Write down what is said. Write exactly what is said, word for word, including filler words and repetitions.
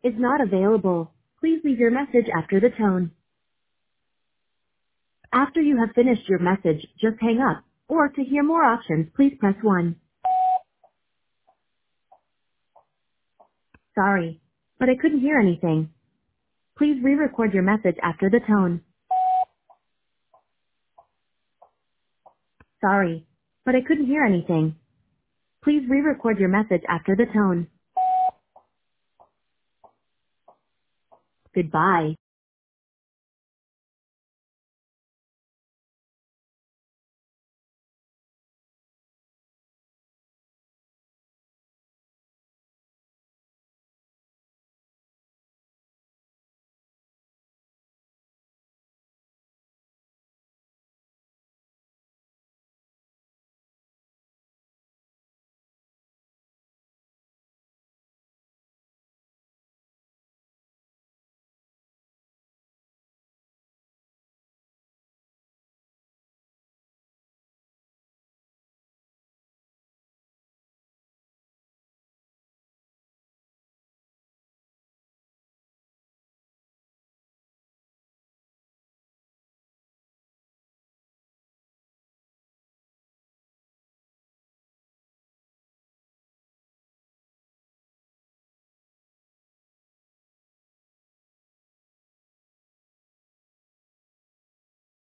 is not available. Please leave your message after the tone. After you have finished your message, just hang up. Or to hear more options, please press one. Sorry, but I couldn't hear anything. Please re-record your message after the tone. Sorry, but I couldn't hear anything. Please re-record your message after the tone. Goodbye.